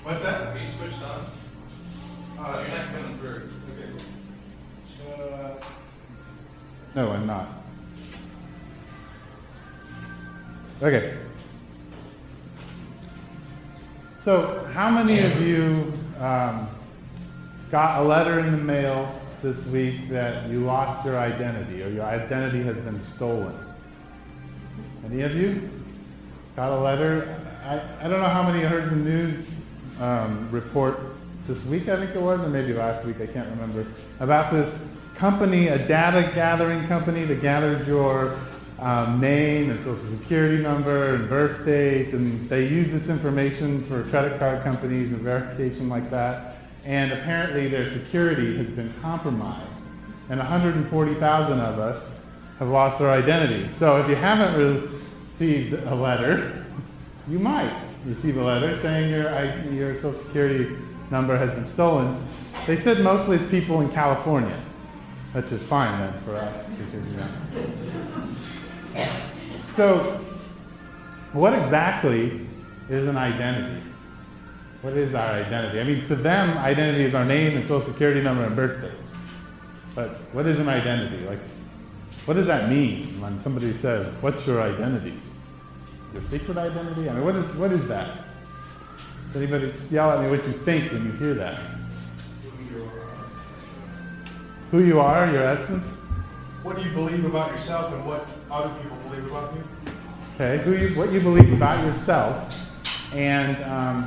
What's that? Are you switched on? You're not coming through. Okay. No, I'm not. Okay. So, how many of you got a letter in the mail this week that you lost your identity or your identity has been stolen? Any of you got a letter? I don't know how many heard the news report this week, I think it was, or maybe last week, I can't remember, about this company, a data gathering company that gathers your name and social security number and birth date, and they use this information for credit card companies and verification like that. And apparently their security has been compromised, and 140,000 of us have lost our identity. So if you haven't received a letter, you might receive a letter saying your social security number has been stolen. They said mostly it's people in California, which is fine then for us, because, So, what exactly is an identity? What is our identity? I mean, to them, identity is our name and social security number and birthday. But what is an identity? Like, what does that mean when somebody says, "What's your identity?" Your secret identity? I mean, what is that? Does anybody yell at me what you think when you hear that? Who you are, your essence? What do you believe about yourself and what other people believe about you? Okay, what you believe about yourself and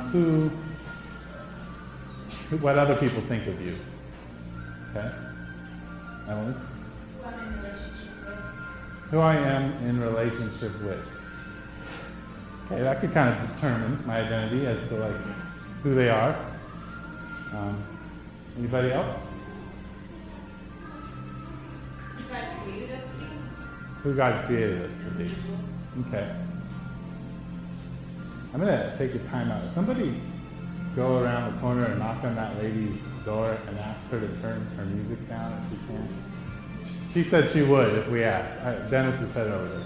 what other people think of you. Okay, Emily? Who I am in relationship with. Okay, that could kind of determine my identity as to like who they are. Anybody else? Who God created us to be. Okay. I'm going to take a time out. Somebody go around the corner and knock on that lady's door and ask her to turn her music down if she can. She said she would if we asked. Dennis is headed over there.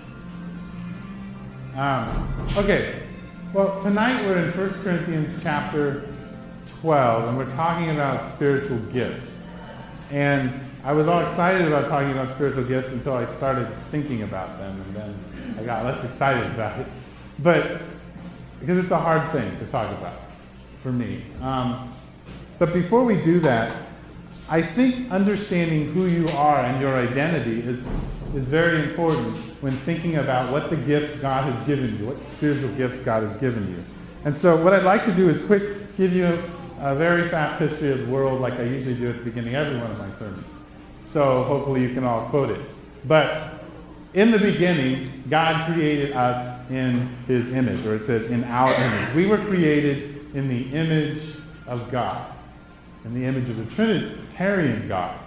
Okay. Well, tonight we're in 1 Corinthians chapter 12, and we're talking about spiritual gifts. And I was all excited about talking about spiritual gifts until I started thinking about them, and then I got less excited about it. But because it's a hard thing to talk about for me. But before we do that, I think understanding who you are and your identity is very important when thinking about what the gifts God has given you, what spiritual gifts God has given you. And so what I'd like to do is give you a very fast history of the world like I usually do at the beginning of every one of my sermons. So hopefully you can all quote it. But in the beginning, God created us in his image, or it says in our image. We were created in the image of God, in the image of the Trinitarian God.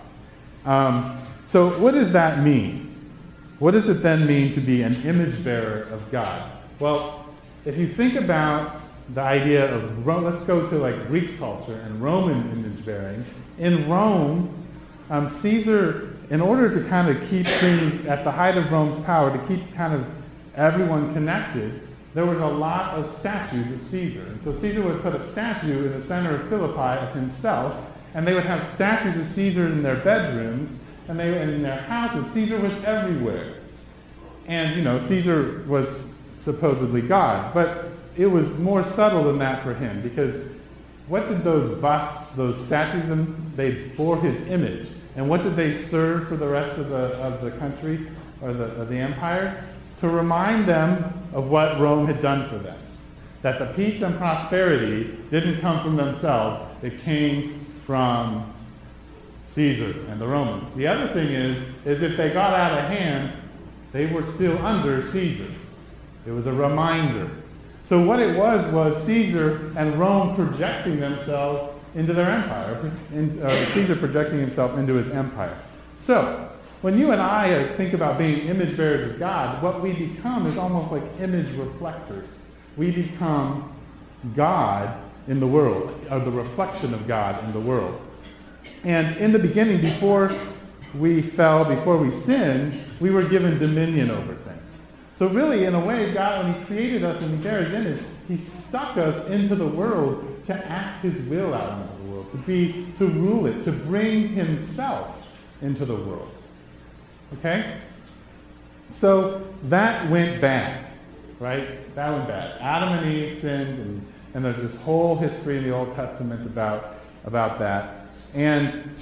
So what does that mean? What does it then mean to be an image bearer of God? Well, if you think about the idea of Rome, let's go to like Greek culture and Roman image bearing. In Rome, Caesar, in order to kind of keep things at the height of Rome's power, to keep kind of everyone connected, there was a lot of statues of Caesar. And so Caesar would put a statue in the center of Philippi of himself, and they would have statues of Caesar in their bedrooms, and in their houses. Caesar was everywhere. And, Caesar was supposedly God. But it was more subtle than that for him, because what did those busts, those statues, they bore his image. And what did they serve for the rest of the country or of the empire? To remind them of what Rome had done for them. That the peace and prosperity didn't come from themselves, it came from Caesar and the Romans. The other thing is if they got out of hand, they were still under Caesar. It was a reminder. So what it was Caesar and Rome projecting themselves into their empire, Caesar projecting himself into his empire. So when you and I think about being image bearers of God, what we become is almost like image reflectors. We become God in the world, or the reflection of God in the world. And in the beginning, before we fell, before we sinned, we were given dominion over things. So really, in a way, God, when he created us and he bear his image, He stuck us into the world to act his will out into the world, to rule it, to bring himself into the world. Okay? So that went bad, right? That went bad. Adam and Eve sinned, and there's this whole history in the Old Testament about that. And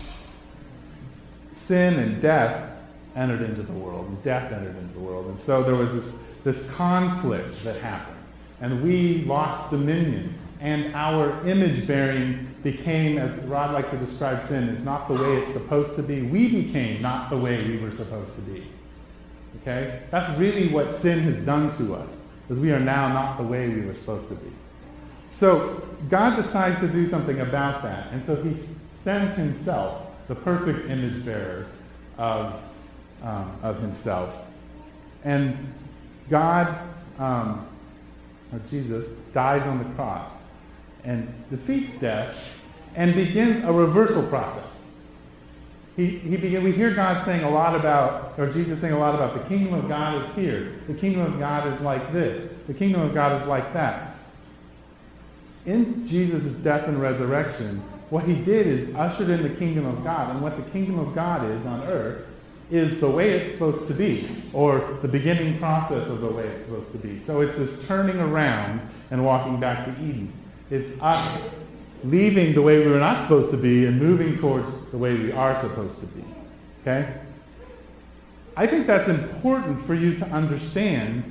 sin and death entered into the world, and death entered into the world. And so there was this conflict that happened, and we lost dominion, and our image-bearing became, as Rod likes to describe sin, is not the way it's supposed to be. We became not the way we were supposed to be. Okay? That's really what sin has done to us, because we are now not the way we were supposed to be. So God decides to do something about that, and so he sends himself, the perfect image bearer of himself. And God, or Jesus, dies on the cross and defeats death and begins a reversal process. We hear God saying a lot about, or Jesus saying a lot about, the kingdom of God is here. The kingdom of God is like this. The kingdom of God is like that. In Jesus' death and resurrection, what he did is ushered in the kingdom of God. And what the kingdom of God is on earth is the way it's supposed to be, or the beginning process of the way it's supposed to be. So it's this turning around and walking back to Eden. It's us leaving the way we were not supposed to be and moving towards the way we are supposed to be. Okay? I think that's important for you to understand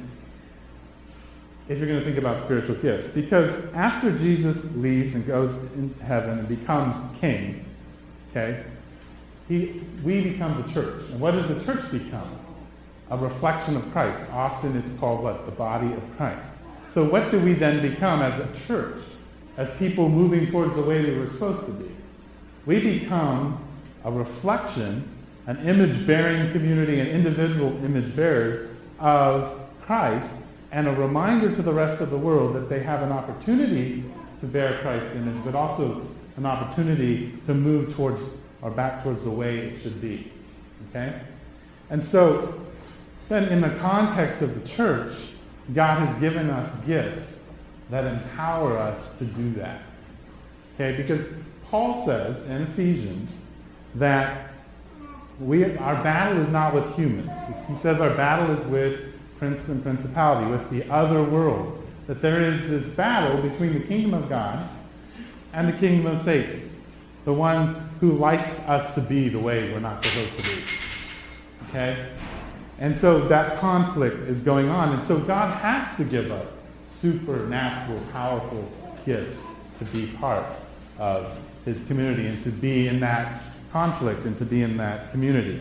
if you're going to think about spiritual gifts. Because after Jesus leaves and goes into heaven and becomes king, okay, we become the church. And what does the church become? A reflection of Christ. Often it's called what? The body of Christ. So what do we then become as a church? As people moving towards the way we were supposed to be? We become a reflection, an image-bearing community, an individual image-bearers of Christ, and a reminder to the rest of the world that they have an opportunity to bear Christ's image, but also an opportunity to move towards or back towards the way it should be. Okay? And so, then in the context of the church, God has given us gifts that empower us to do that. Okay? Because Paul says in Ephesians that our battle is not with humans. He says our battle is with prince and principality, with the other world. That there is this battle between the kingdom of God and the kingdom of Satan, the one who likes us to be the way we're not supposed to be. Okay? And so that conflict is going on. And so God has to give us supernatural, powerful gifts to be part of his community and to be in that conflict and to be in that community.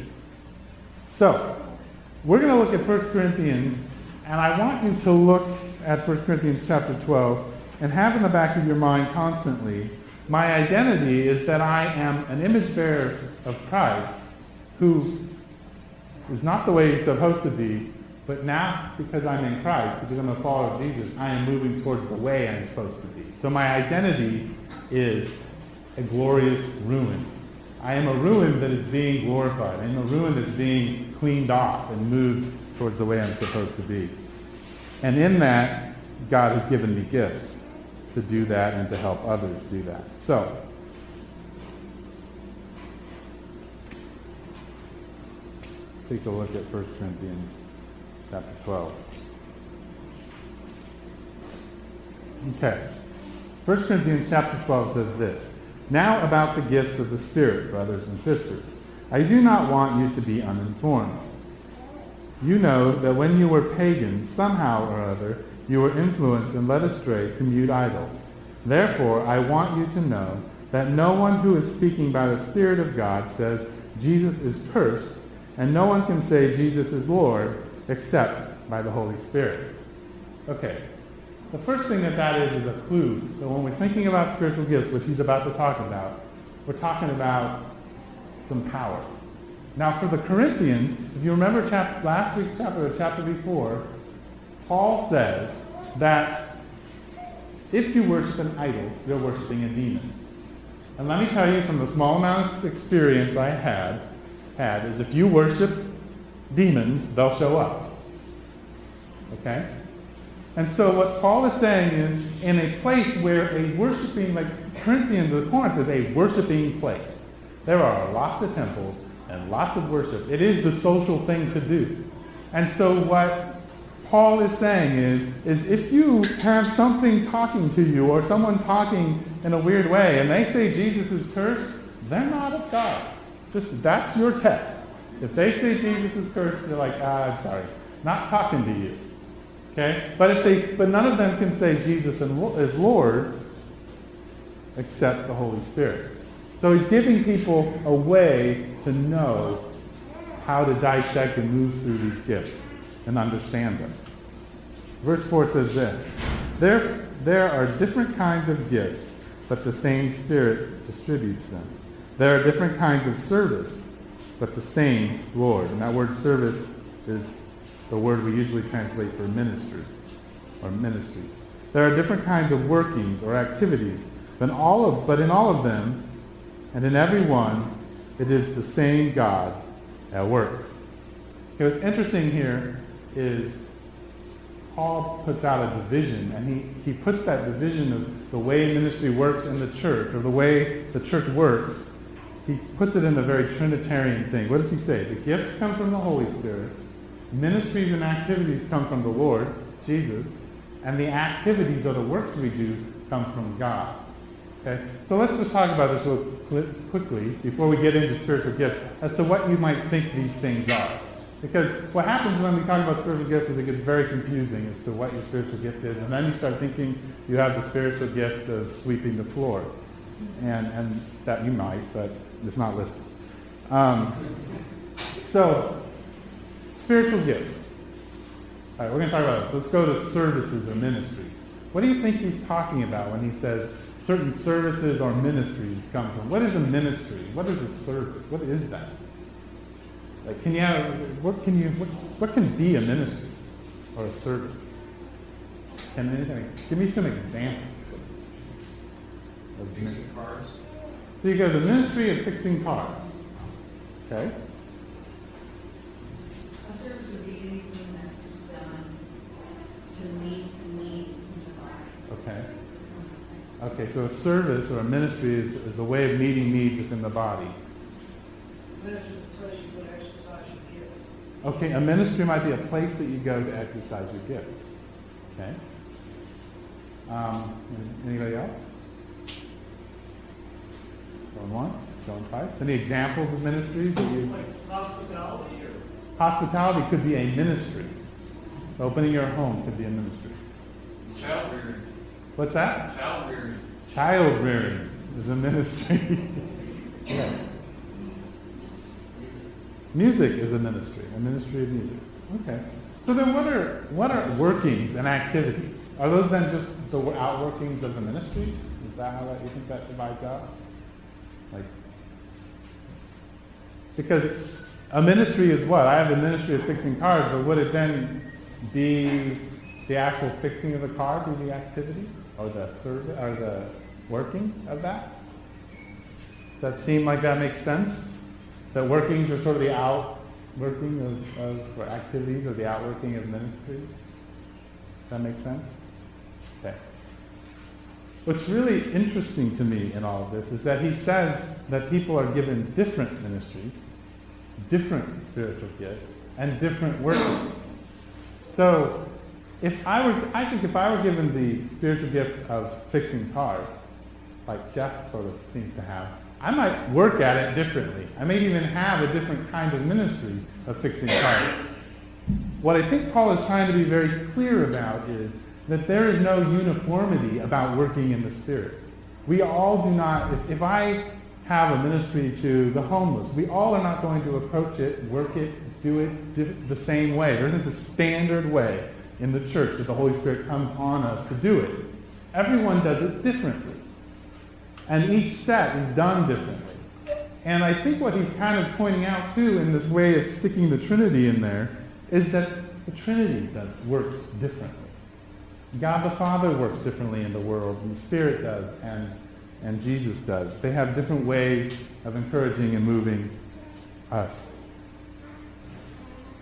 So, we're going to look at 1 Corinthians, and I want you to look at 1 Corinthians chapter 12 and have in the back of your mind constantly, my identity is that I am an image bearer of Christ who is not the way he's supposed to be, but now because I'm in Christ, because I'm a follower of Jesus, I am moving towards the way I'm supposed to be. So my identity is a glorious ruin. I am a ruin that is being glorified. I am a ruin that's being cleaned off and moved towards the way I'm supposed to be. And in that, God has given me gifts to do that and to help others do that. So, take a look at 1 Corinthians chapter 12. Okay. 1 Corinthians chapter 12 says this. Now about the gifts of the Spirit, brothers and sisters. I do not want you to be uninformed. You know that when you were pagans, somehow or other, you were influenced and led astray to mute idols. Therefore, I want you to know that no one who is speaking by the Spirit of God says Jesus is cursed, and no one can say Jesus is Lord except by the Holy Spirit. Okay. The first thing that is a clue that when we're thinking about spiritual gifts, which he's about to talk about, we're talking about some power. Now for the Corinthians, if you remember last week's chapter, or chapter before, Paul says that if you worship an idol, you're worshiping a demon. And let me tell you from the small amount of experience I had is if you worship demons, they'll show up. Okay? And so what Paul is saying is, in a place where a worshiping, like Corinthians or Corinth is a worshiping place. There are lots of temples and lots of worship. It is the social thing to do. And so what Paul is saying is if you have something talking to you or someone talking in a weird way and they say Jesus is cursed, they're not of God. That's your test. If they say Jesus is cursed, you're like, I'm sorry, not talking to you. Okay? But none of them can say Jesus is Lord except the Holy Spirit. So he's giving people a way to know how to dissect and move through these gifts and understand them. Verse 4 says this, there are different kinds of gifts, but the same Spirit distributes them. There are different kinds of service, but the same Lord. And that word service is the word we usually translate for ministry or ministries. There are different kinds of workings or activities, but in all of them and in every one, it is the same God at work. Okay, what's interesting here is Paul puts out a division, and he puts that division of the way ministry works in the church, or the way the church works, he puts it in a very Trinitarian thing. What does he say? The gifts come from the Holy Spirit, ministries and activities come from the Lord, Jesus, and the activities or the works we do come from God. Okay? So let's just talk about this real quickly before we get into spiritual gifts as to what you might think these things are. Because what happens when we talk about spiritual gifts is it gets very confusing as to what your spiritual gift is, and then you start thinking you have the spiritual gift of sweeping the floor. And that you might, but it's not listed. So, spiritual gifts. All right, we're going to talk about this. Let's go to services or ministries. What do you think he's talking about when he says certain services or ministries come from? What is a ministry? What is a service? What is that? Like, what can be a ministry or a service? Can anything? Give me some examples. Fixing cars. So you go to the ministry of fixing cars. Okay. A service would be anything that's done to meet the need in the body. Okay. Okay, so a service or a ministry is a way of meeting needs within the body. Ministry is a place you would exercise your gift. Okay, a ministry might be a place that you go to exercise your gift. Okay. Anybody else? Going once, going twice. Any examples of ministries that you? Like hospitality or... Hospitality could be a ministry. Opening your home could be a ministry. Child rearing. What's that? Child rearing. Child rearing is a ministry. Yes. Music is a ministry of music. Okay. So then what are workings and activities? Are those then just the outworkings of the ministries? Is that how you think that divides out? Like, because a ministry is what? I have a ministry of fixing cars, but would it then be the actual fixing of the car be the activity? Or the service, or the working of that? Does that seem like that makes sense? That workings are sort of the outworking of or activities or the outworking of ministry? Does that make sense? Okay. What's really interesting to me in all of this is that he says that people are given different ministries, different spiritual gifts, and different workings. So, I think if I were given the spiritual gift of fixing cars, like Jeff sort of seems to have, I might work at it differently. I may even have a different kind of ministry of fixing cars. What I think Paul is trying to be very clear about is that there is no uniformity about working in the Spirit. We all do not, if I have a ministry to the homeless, we all are not going to approach it, work it, do it the same way. There isn't a standard way in the church that the Holy Spirit comes on us to do it. Everyone does it differently. And each set is done differently. And I think what he's kind of pointing out too in this way of sticking the Trinity in there is that the Trinity works differently. God the Father works differently in the world, and the Spirit does, and Jesus does. They have different ways of encouraging and moving us.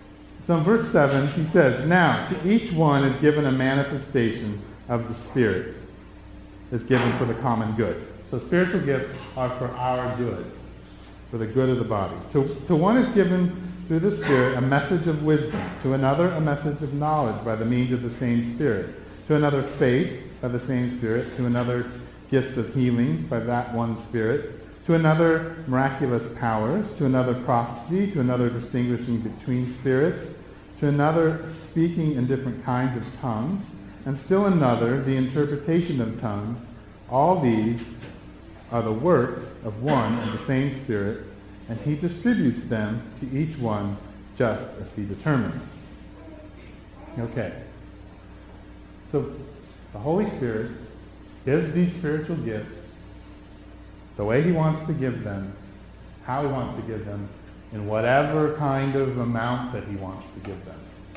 So in verse 7, he says, now to each one is given a manifestation of the Spirit, is given for the common good. So spiritual gifts are for our good, for the good of the body. To one is given through the Spirit a message of wisdom, to another a message of knowledge by the means of the same Spirit, to another faith by the same Spirit, to another gifts of healing by that one Spirit, to another miraculous powers, to another prophecy, to another distinguishing between spirits, to another speaking in different kinds of tongues, and still another the interpretation of tongues. All these are the work of one and the same Spirit, and he distributes them to each one just as he determined. Okay. So the Holy Spirit gives these spiritual gifts the way he wants to give them, how he wants to give them, in whatever kind of amount that he wants to give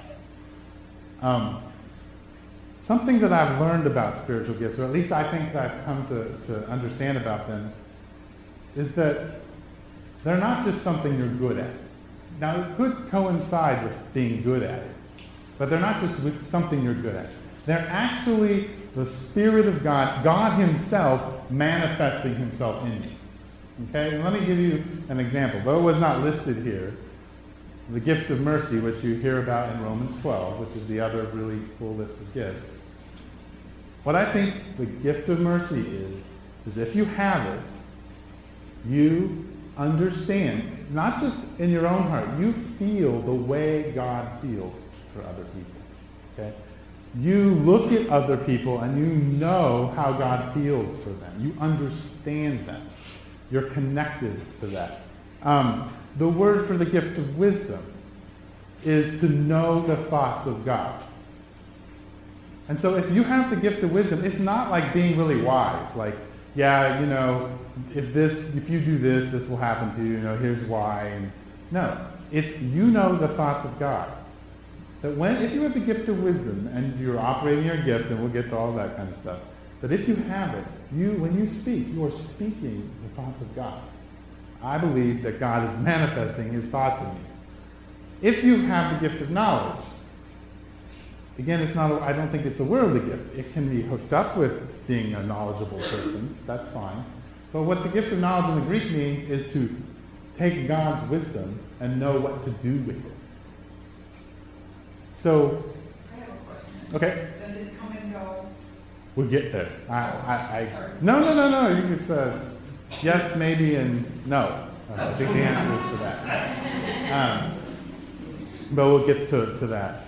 them. Something that I've learned about spiritual gifts, or at least I think that I've come to understand about them, is that they're not just something you're good at. Now, it could coincide with being good at it, but they're not just something you're good at. They're actually the Spirit of God, God himself manifesting himself in you. Okay? And let me give you an example. Though it was not listed here, the gift of mercy, which you hear about in Romans 12, which is the other really full list of gifts. What I think the gift of mercy is if you have it, you understand, not just in your own heart, you feel the way God feels for other people. Okay? You look at other people and you know how God feels for them. You understand them. You're connected to that. The word for the gift of wisdom is to know the thoughts of God. And so if you have the gift of wisdom, it's not like being really wise. Like, yeah, if you do this, this will happen to you. Here's why. And no, it's you know the thoughts of God. That if you have the gift of wisdom and you're operating your gift, and we'll get to all that kind of stuff, but if you have it, when you speak, you are speaking the thoughts of God. I believe that God is manifesting his thoughts in you. If you have the gift of knowledge, again, I don't think it's a worldly gift. It can be hooked up with being a knowledgeable person. That's fine. But what the gift of knowledge in the Greek means is to take God's wisdom and know what to do with it. So, I have a question. okay, Does it come and go? we'll get there. No. It's yes, maybe, and no. I think the answer is to that. But we'll get to that.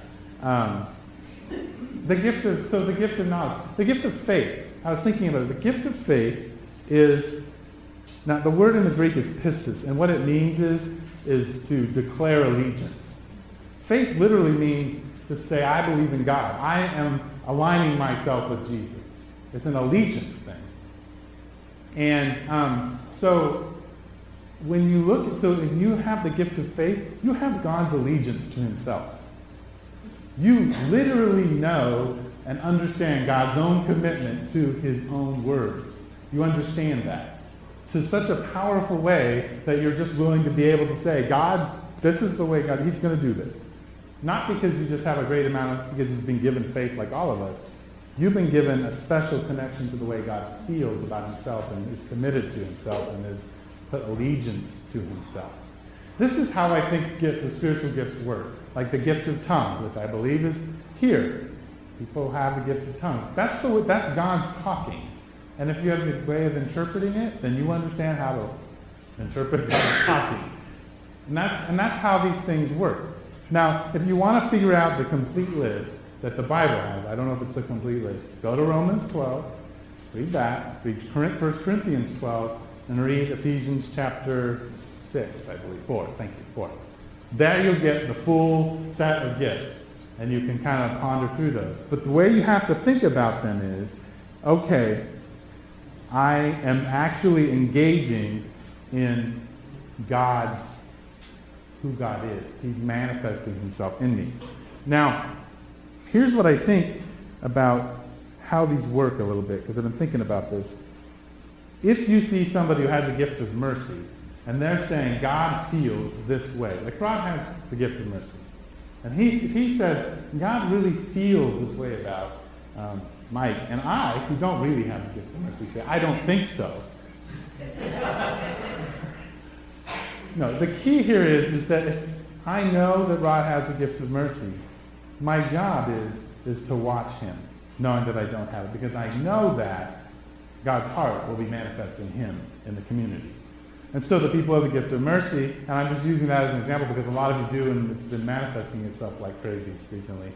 The gift of knowledge, the gift of faith. I was thinking about it. The gift of faith is, now the word in the Greek is pistis, and what it means is to declare allegiance. Faith literally means to say, I believe in God. I am aligning myself with Jesus. It's an allegiance thing. And so when you have the gift of faith, you have God's allegiance to himself. You literally know and understand God's own commitment to his own words. You understand that. To such a powerful way that you're just willing to be able to say, this is the way God, he's going to do this. Not because you just have a great amount because you've been given faith like all of us. You've been given a special connection to the way God feels about himself and is committed to himself and has put allegiance to himself. This is how I think the spiritual gifts work. Like the gift of tongues, which I believe is here. People have the gift of tongues. That's God's talking. And if you have the way of interpreting it, then you understand how to interpret God's talking. And that's how these things work. Now, if you want to figure out the complete list that the Bible has, I don't know if it's a complete list, go to Romans 12, read that, read 1 Corinthians 12, and read Ephesians chapter 6, I believe, 4, thank you, 4. There you'll get the full set of gifts, and you can kind of ponder through those. But the way you have to think about them is, okay, I am actually engaging in who God is. He's manifesting himself in me. Now, here's what I think about how these work a little bit, because I've been thinking about this. If you see somebody who has a gift of mercy, and they're saying God feels this way, like God has the gift of mercy, And he says, God really feels this way about Mike. And I, who don't really have the gift of mercy, say, I don't think so. No, the key here is that if I know that Rod has the gift of mercy, my job is to watch him, knowing that I don't have it, because I know that God's heart will be manifest in him, in the community. And so the people of the gift of mercy, and I'm just using that as an example because a lot of you do, and it's been manifesting itself like crazy recently,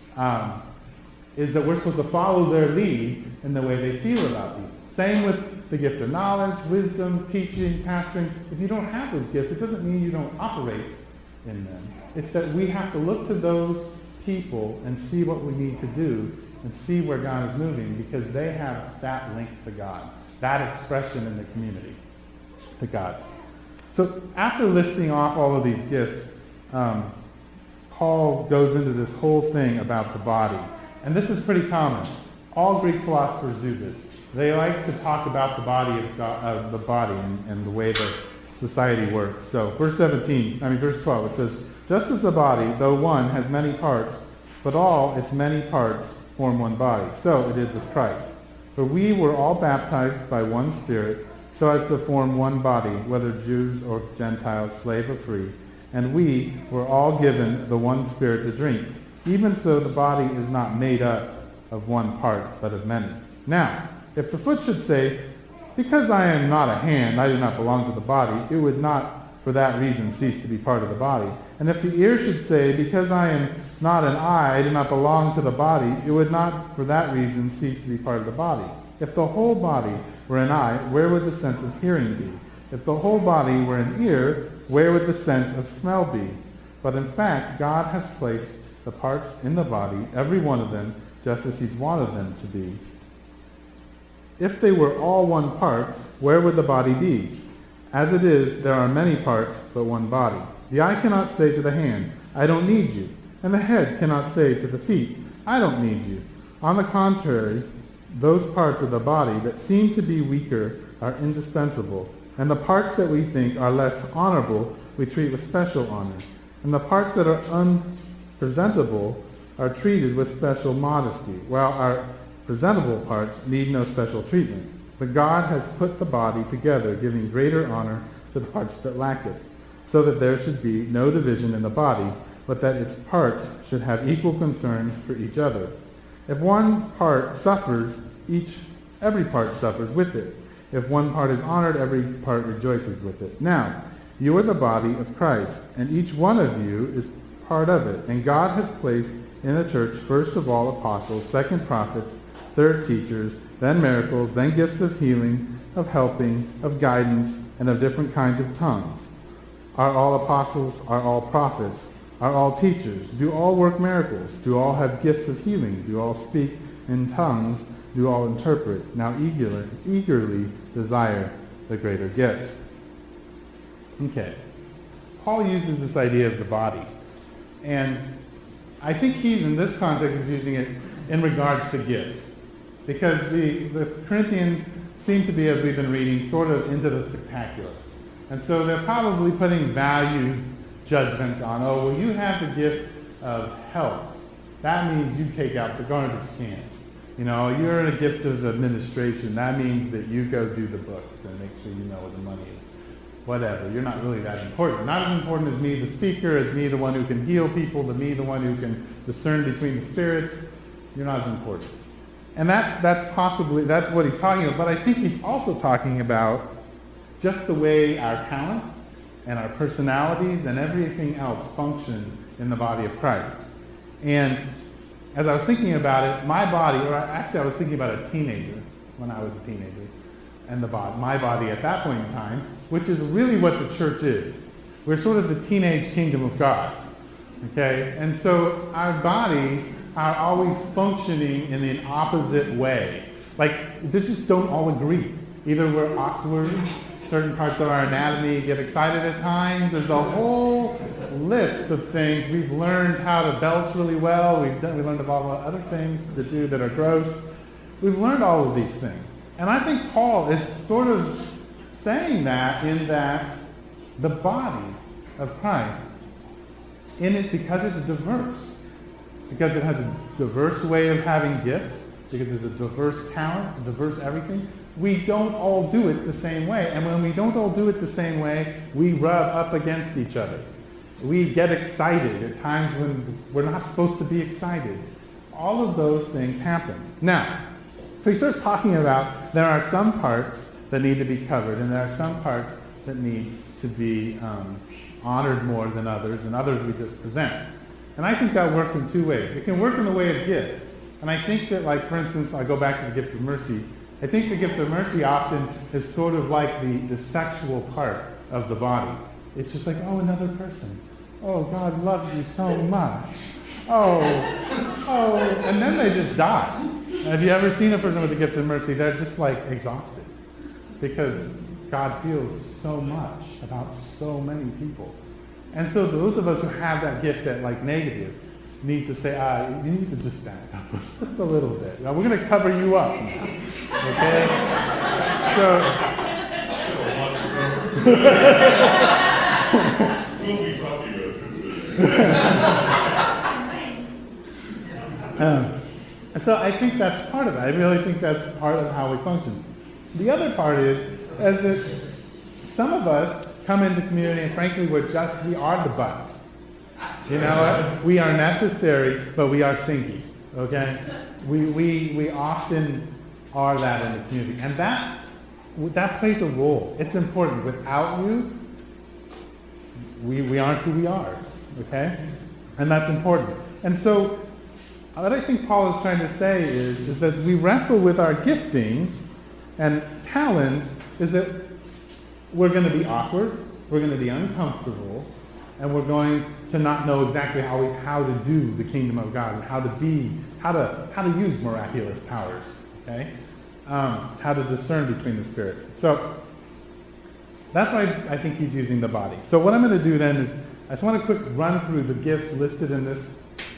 is that we're supposed to follow their lead in the way they feel about people. Same with the gift of knowledge, wisdom, teaching, pastoring. If you don't have those gifts, it doesn't mean you don't operate in them. It's that we have to look to those people and see what we need to do and see where God is moving, because they have that link to God, that expression in the community to God. So after listing off all of these gifts, Paul goes into this whole thing about the body. And this is pretty common. All Greek philosophers do this. They like to talk about the body of God, the body and the way that society works. So verse 12, it says, just as the body, though one, has many parts, but all its many parts form one body, so it is with Christ. For we were all baptized by one Spirit, so as to form one body, whether Jews or Gentiles, slave or free, and we were all given the one Spirit to drink. Even so, the body is not made up of one part, but of many. Now, if the foot should say, because I am not a hand, I do not belong to the body, it would not for that reason cease to be part of the body. And if the ear should say, because I am not an eye, I do not belong to the body, it would not for that reason cease to be part of the body. If the whole body were an eye, where would the sense of hearing be? If the whole body were an ear, where would the sense of smell be? But in fact, God has placed the parts in the body, every one of them, just as he's wanted them to be. If they were all one part, where would the body be? As it is, there are many parts, but one body. The eye cannot say to the hand, I don't need you. And the head cannot say to the feet, I don't need you. On the contrary, those parts of the body that seem to be weaker are indispensable, and the parts that we think are less honorable we treat with special honor, and the parts that are unpresentable are treated with special modesty, while our presentable parts need no special treatment. But God has put the body together, giving greater honor to the parts that lack it, so that there should be no division in the body, but that its parts should have equal concern for each other. If one part suffers, every part suffers with it. If one part is honored, every part rejoices with it. Now, you are the body of Christ, and each one of you is part of it. And God has placed in the church, first of all, apostles, second prophets, third teachers, then miracles, then gifts of healing, of helping, of guidance, and of different kinds of tongues. Are all apostles? Are all prophets? Are all teachers? Do all work miracles? Do all have gifts of healing? Do all speak in tongues? Do all interpret? Now eagerly desire the greater gifts. Okay. Paul uses this idea of the body. And I think he, in this context, is using it in regards to gifts. Because the Corinthians seem to be, as we've been reading, sort of into the spectacular. And so they're probably putting value judgments on, oh, well, you have the gift of helps. That means you take out the garbage cans. You know, you're in a gift of administration. That means that you go do the books and make sure you know where the money is. Whatever. You're not really that important. Not as important as me, the speaker, as me, the one who can heal people, to me, the one who can discern between the spirits. You're not as important. And that's what he's talking about. But I think he's also talking about just the way our talents and our personalities and everything else function in the body of Christ. And as I was thinking about it, my body, or actually I was thinking about a teenager when I was a teenager, and my body at that point in time, which is really what the church is. We're sort of the teenage kingdom of God. Okay? And so our bodies are always functioning in an opposite way. Like, they just don't all agree. Either we're awkward, certain parts of our anatomy get excited at times. There's a whole list of things. We've learned how to belch really well. We learned about all the other things to do that are gross. We've learned all of these things. And I think Paul is sort of saying that in that the body of Christ in it because it's diverse. Because it has a diverse way of having gifts, because it's a diverse talent, a diverse everything. We don't all do it the same way. And when we don't all do it the same way, we rub up against each other. We get excited at times when we're not supposed to be excited. All of those things happen. Now, so he starts talking about there are some parts that need to be covered, and there are some parts that need to be honored more than others, and others we just present. And I think that works in two ways. It can work in the way of gifts. And I think that, like, for instance, I go back to the gift of mercy. I think the gift of mercy often is sort of like the sexual part of the body. It's just like, oh, another person. Oh, God loves you so much. Oh, and then they just die. Have you ever seen a person with the gift of mercy? They're just like exhausted because God feels so much about so many people. And so those of us who have that gift that like negative need to say, you need to just back up just a little bit. Now we're going to cover you up now. Okay? We'll be talking about So I think that's part of it. I really think that's part of how we function. The other part is that some of us come into community and frankly we are the butts. You know what? We are necessary, but we are stinky. Okay? We often are that in the community. And that plays a role. It's important. Without you, we aren't who we are. Okay? And that's important. And so what I think Paul is trying to say is that we wrestle with our giftings and talents is that we're going to be awkward, we're going to be uncomfortable, and we're going to not know exactly always how to do the kingdom of God and how to use miraculous powers, okay? How to discern between the spirits. So that's why I think he's using the body. So what I'm going to do then is I just want to quick run through the gifts listed in this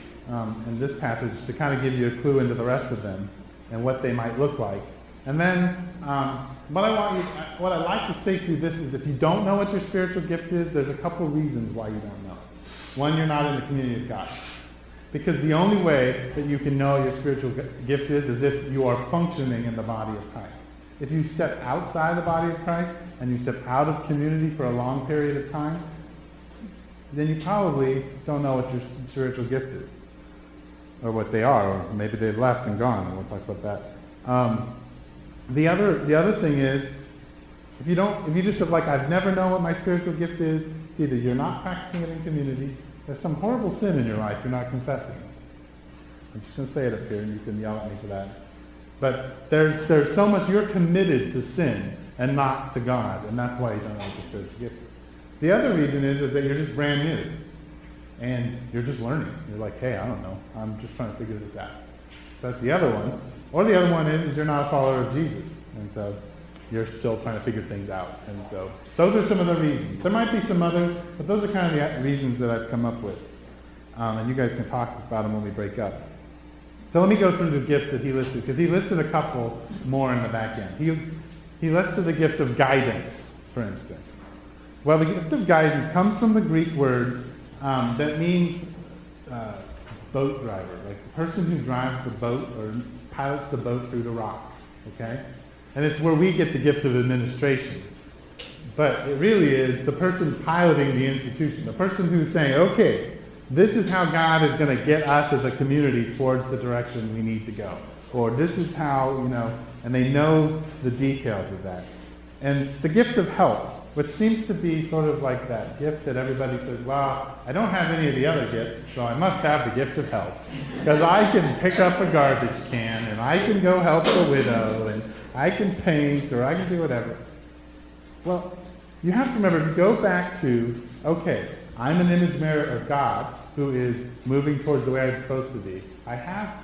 passage to kind of give you a clue into the rest of them and what they might look like. And then what I like to say through this is if you don't know what your spiritual gift is, there's a couple of reasons why you don't know. One, you're not in the community of God. Because the only way that you can know your spiritual gift is if you are functioning in the body of Christ. If you step outside the body of Christ and you step out of community for a long period of time, then you probably don't know what your spiritual gift is. Or what they are, or maybe they've left and gone, and we'll talk about that. The other thing is, if you just have like, I've never known what my spiritual gift is, it's either you're not practicing it in community, there's some horrible sin in your life you're not confessing. I'm just going to say it up here, and you can yell at me for that. But there's so much you're committed to sin and not to God, and that's why you don't know what your spiritual gift is. The other reason is that you're just brand new. And you're just learning. You're like, hey, I don't know. I'm just trying to figure this out. That's the other one. Or the other one is you're not a follower of Jesus. And so you're still trying to figure things out. And so those are some of the reasons. There might be some others, but those are kind of the reasons that I've come up with. And you guys can talk about them when we break up. So let me go through the gifts that he listed, because he listed a couple more in the back end. He listed the gift of guidance, for instance. Well, the gift of guidance comes from the Greek word that means boat driver, like the person who drives the boat or pilots the boat through the rocks, okay? And it's where we get the gift of administration. But it really is the person piloting the institution, the person who's saying, okay, this is how God is going to get us as a community towards the direction we need to go. Or this is how, and they know the details of that. And the gift of helps, which seems to be sort of like that gift that everybody says, well, I don't have any of the other gifts, so I must have the gift of helps. Because I can pick up a garbage can, and I can go help the widow, and I can paint, or I can do whatever. Well, you have to remember, to go back to, okay, I'm an image bearer of God who is moving towards the way I'm supposed to be. I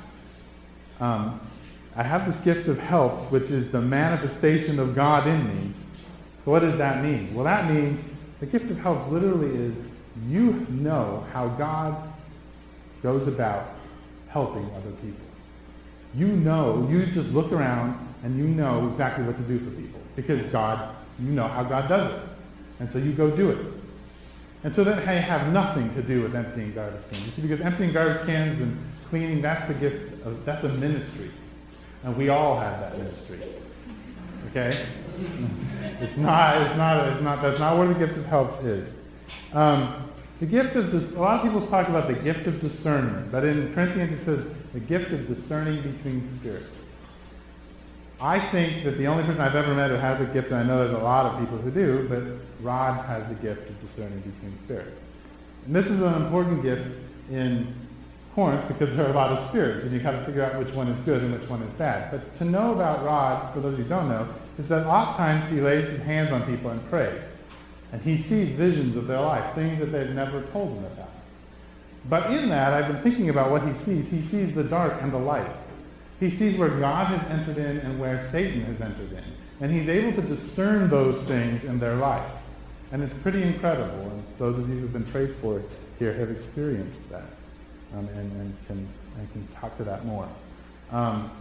have this gift of helps, which is the manifestation of God in me. So what does that mean? Well, that means the gift of helps literally is you know how God goes about helping other people. You just look around and you know exactly what to do for people because you know how God does it. And so you go do it. And so that may have nothing to do with emptying garbage cans. You see, because emptying garbage cans and cleaning, that's the gift of, that's a ministry. And we all have that ministry. Okay? That's not where the gift of helps is. The gift of, a lot of people talk about the gift of discernment, but in Corinthians it says the gift of discerning between spirits. I think that the only person I've ever met who has a gift, and I know there's a lot of people who do, but Rod has the gift of discerning between spirits. And this is an important gift in Corinth because there are a lot of spirits, and you've got to figure out which one is good and which one is bad. But to know about Rod, for those who don't know, is that oftentimes he lays his hands on people and prays. And he sees visions of their life, things that they've never told him about. But in that, I've been thinking about what he sees. He sees the dark and the light. He sees where God has entered in and where Satan has entered in. And he's able to discern those things in their life. And it's pretty incredible. And those of you who've been prayed for here have experienced that and can talk to that more. I'm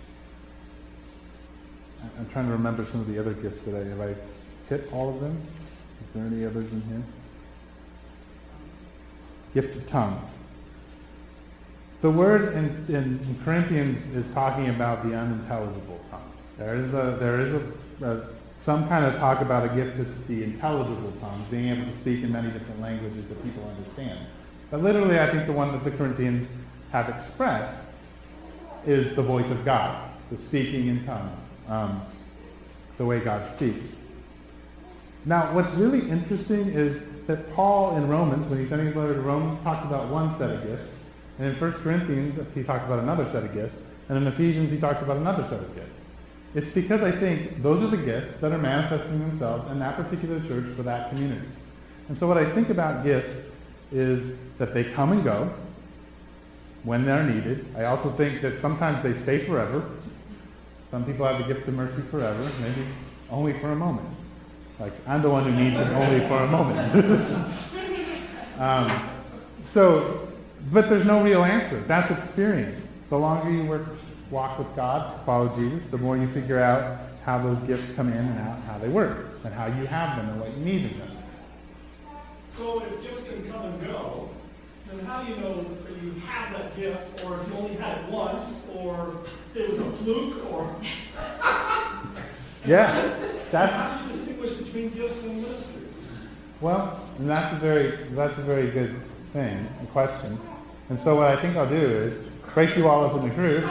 trying to remember some of the other gifts today. Have I hit all of them? Is there any others in here? Gift of tongues. The word in Corinthians is talking about the unintelligible tongues. There is some kind of talk about a gift that's the intelligible tongues, being able to speak in many different languages that people understand. But literally, I think the one that the Corinthians have expressed is the voice of God, the speaking in tongues, the way God speaks. Now, what's really interesting is that Paul in Romans, when he's sending his letter to Romans, talks about one set of gifts. And in 1 Corinthians, he talks about another set of gifts. And in Ephesians, he talks about another set of gifts. It's because I think those are the gifts that are manifesting themselves in that particular church for that community. And so what I think about gifts is that they come and go when they're needed. I also think that sometimes they stay forever. Some people have the gift of mercy forever, maybe only for a moment. Like, I'm the one who needs it only for a moment. But there's no real answer. That's experience. The longer you walk with God, follow Jesus, the more you figure out how those gifts come in and out, how they work, and how you have them and what you need in them. So if gifts can come and go, then how do you know that you have that gift, or if you only had it once, or it was a fluke, or... Yeah, how do you distinguish between gifts and ministries? Well, and that's a very good thing, a question. And so what I think I'll do is break you all up into groups.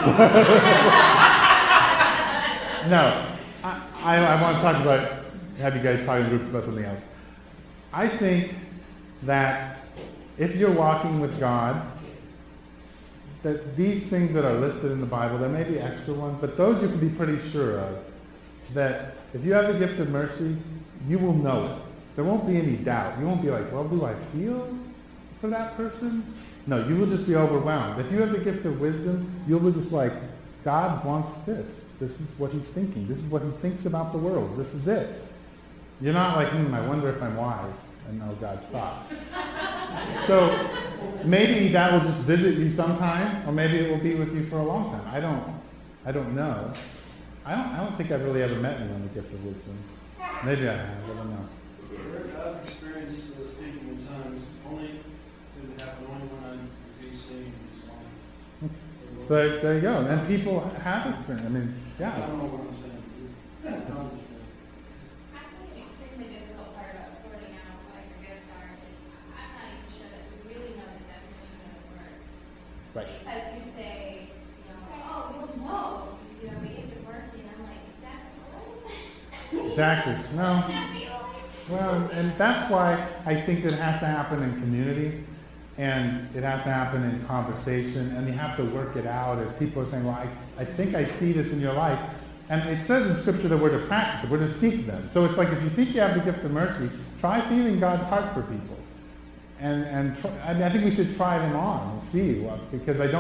No, I want to talk about, have you guys talk in groups about something else. I think that if you're walking with God, that these things that are listed in the Bible, there may be extra ones, but those you can be pretty sure of, that if you have the gift of mercy, you will know it. There won't be any doubt. You won't be like, well, do I feel for that person? No, you will just be overwhelmed. If you have the gift of wisdom, you'll be just like, God wants this. This is what he's thinking. This is what he thinks about the world. This is it. You're not like, I wonder if I'm wise. And no, God stops. So maybe that will just visit you sometime, or maybe it will be with you for a long time. I don't know. I don't think I've really ever met anyone with the gift of wisdom. Maybe I have. I don't know. I've experienced speaking in tongues. Only it happened only when I was singing songs. So there you go. And people have experience. I mean, I yeah. don't know what I'm saying. I think an extremely difficult part about sorting out what your gifts are is I'm not even sure that we really know the definition of the word. Right. Because you say, oh, you'll know, the gift of mercy, and I'm like, exactly. Exactly. No. Well, and that's why I think it has to happen in community, and it has to happen in conversation, and you have to work it out as people are saying, well, I think I see this in your life. And it says in Scripture that we're to practice it, we're to seek them. So it's like if you think you have the gift of mercy, try feeling God's heart for people. And I think we should try them on and see, because I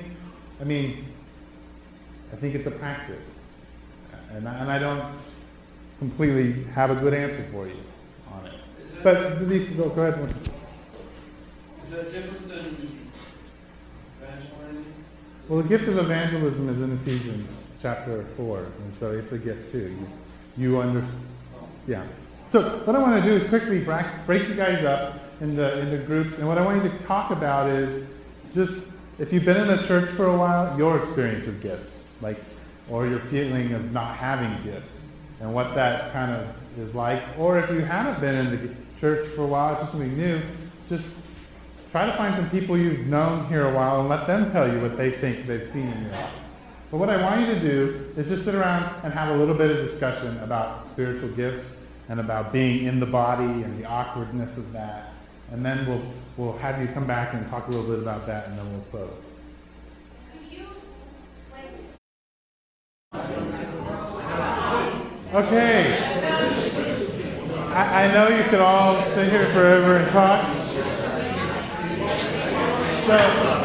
think it's a practice. And I don't completely have a good answer for you on it. But these go ahead. Is that different than evangelizing? Well, the gift of evangelism is in Ephesians chapter 4, and so it's a gift too. You understand. Yeah. So what I want to do is quickly break you guys up into groups, and what I want you to talk about is just, if you've been in the church for a while, your experience of gifts, or your feeling of not having gifts, and what that kind of is like. Or if you haven't been in the church for a while, it's just something new, just try to find some people you've known here a while and let them tell you what they think they've seen in your life. But what I want you to do is just sit around and have a little bit of discussion about spiritual gifts and about being in the body and the awkwardness of that. And then we'll have you come back and talk a little bit about that, and then we'll close. Okay. I know you could all sit here forever and talk. So,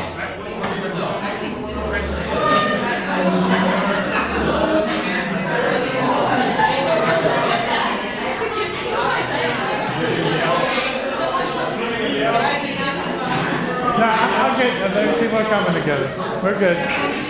no, I'll get, there's people coming together. We're good.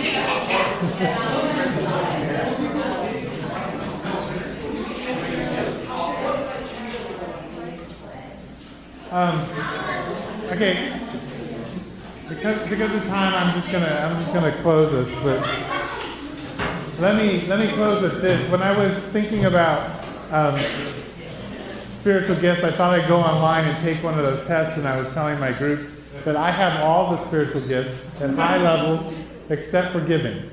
Okay. Because of time, I'm just gonna close this. But let me close with this. When I was thinking about spiritual gifts, I thought I'd go online and take one of those tests, and I was telling my group that I have all the spiritual gifts at high levels except for giving.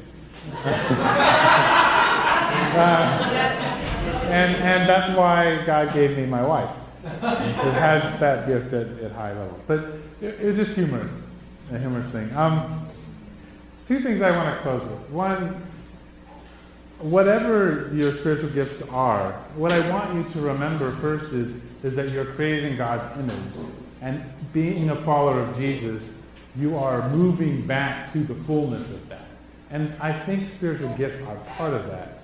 And that's why God gave me my wife. It has that gift at high levels. But it's just humorous, a humorous thing. Two things I want to close with. One, whatever your spiritual gifts are, what I want you to remember first is that you're created in God's image. And being a follower of Jesus, you are moving back to the fullness of that. And I think spiritual gifts are part of that.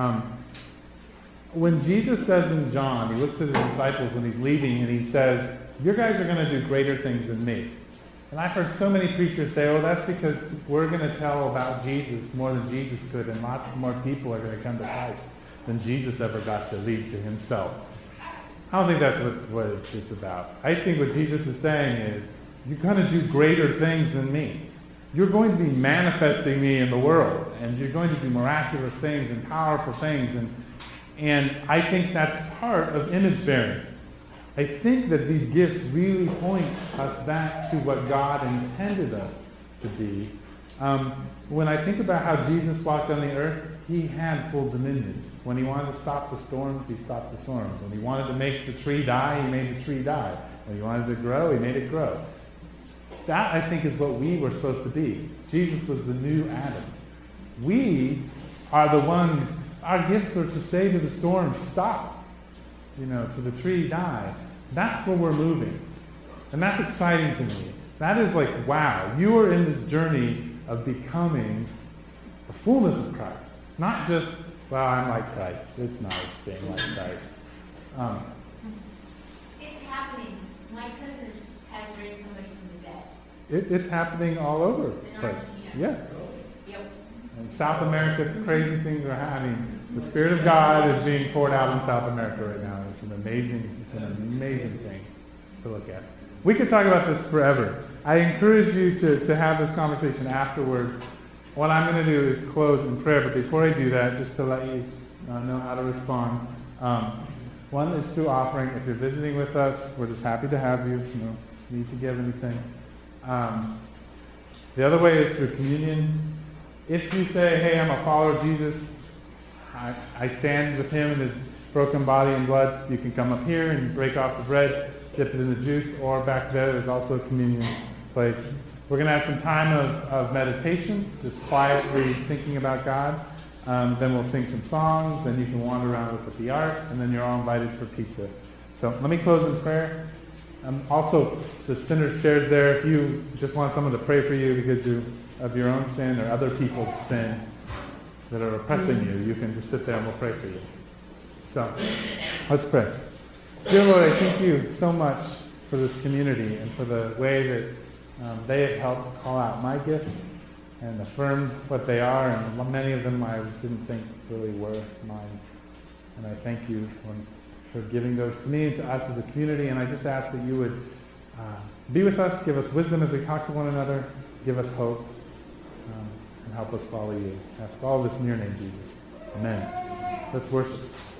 When Jesus says in John, he looks at his disciples when he's leaving, and he says, "You guys are going to do greater things than me." And I've heard so many preachers say, "Oh, that's because we're going to tell about Jesus more than Jesus could, and lots more people are going to come to Christ than Jesus ever got to lead to himself." I don't think that's what it's about. I think what Jesus is saying is, you're going to do greater things than me. You're going to be manifesting me in the world, and you're going to do miraculous things and powerful things. And I think that's part of image bearing. I think that these gifts really point us back to what God intended us to be. When I think about how Jesus walked on the earth, he had full dominion. When he wanted to stop the storms, he stopped the storms. When he wanted to make the tree die, he made the tree die. When he wanted to grow, he made it grow. That, I think, is what we were supposed to be. Jesus was the new Adam. We are the ones, our gifts are to say to the storm, stop. To the tree, die. That's where we're moving. And that's exciting to me. That is like, wow, you are in this journey of becoming the fullness of Christ. Not just, well, I'm like Christ. It's not being like Christ. It's happening. My cousin has raised somebody from the dead. It's happening all over the place. Yeah. Yep. In South America, crazy things are happening. The Spirit of God is being poured out in South America right now. It's an amazing thing to look at. We could talk about this forever. I encourage you to have this conversation afterwards. What I'm going to do is close in prayer, but before I do that, just to let you know how to respond. One is through offering. If you're visiting with us, we're just happy to have you. You don't need to give anything. The other way is through communion. If you say, hey, I'm a follower of Jesus, I stand with him in his broken body and blood, you can come up here and break off the bread, dip it in the juice, or back there's also a communion place. We're going to have some time of meditation, just quietly thinking about God. Then we'll sing some songs, and you can wander around with the art, and then you're all invited for pizza. So let me close in prayer. Also, the sinner's chair's there. If you just want someone to pray for you because of your own sin or other people's sin that are oppressing you, you can just sit there and we'll pray for you. So, let's pray. Dear Lord, I thank you so much for this community and for the way that they have helped call out my gifts and affirmed what they are, and many of them I didn't think really were mine. And I thank you for giving those to me and to us as a community. And I just ask that you would be with us, give us wisdom as we talk to one another, give us hope, and help us follow you. I ask all of this in your name, Jesus. Amen. Let's worship.